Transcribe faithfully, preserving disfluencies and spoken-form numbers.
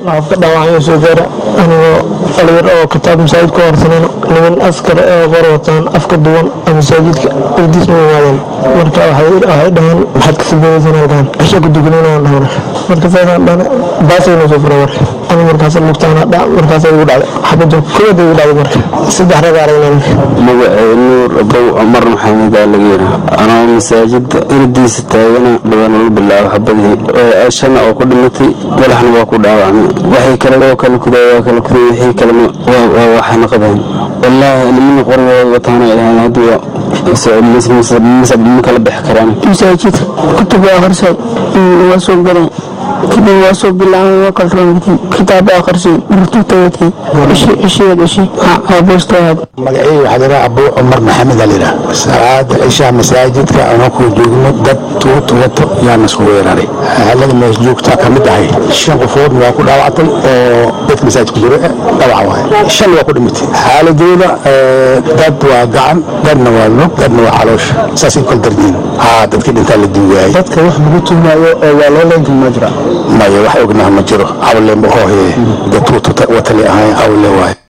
afka dhaawacyo soo gaara anigoo dhalinyar oo kitaab masaajid ku horsanayno niman askar ee qor wataan afka duwan masaajidka agdiis ma yimaadeen marka waxay dhahaan maxaad ka sameeyeysan halkaan cisho ku dukanayaan dhahana marka saasaan dhahana baasayna soo fura marka ani markaas lugtaana dhac markaas igu dhacday xabadda kooda igu dhacday marka saddex rag aragnaan magacay nuur abow cumar maxamed aa laga yidhaa anoo masaajidda irdiisa taagana badan ula bilaabo xabadihii shana oo ku dhimatay madaxna waa ku dhaawacmay waxay kale oo kala kuday waa kala kuday wixii kalena waa waxayna qabeen wallaahi nimana qorigooda wataana ilahan hadduu masab kala bixi karaan masaajid kutub akhrisay waa soo galeen kadib waa soo bilaabay waa kala roogtay kitaab akhrisay markuu tagay ishi ishi ishi ha boostaad magacay waxa la yiraahdaa Abu Umar Maxamed alira salaada isha masaajidka aan ku joogno dad tuut wato yaana soo weeraray halada mees joogta kamid ahay shan qofood waa ku dhaawactay oo dad masaajidka jiro dhawac waay shan waa ku dhimatay xaaladooda dad waa gacan dadna waa lug dadna waa caloosh saas in kal dardiin ha dadka dhinta la duugay dadka wax lagu tumayo oo waa loo leeyahay ma jira ma wax ognaha ma jiro awle ma hooyee dad tuut wata li ahay awle waay